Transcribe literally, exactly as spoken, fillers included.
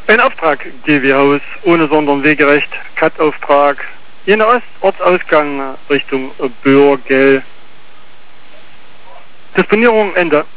Ein Auftrag G W-Haus, ohne sondern wegerecht, Cut-Auftrag, jener Ost Ortsausgang Richtung Böhr, Gell. Disponierung Ende.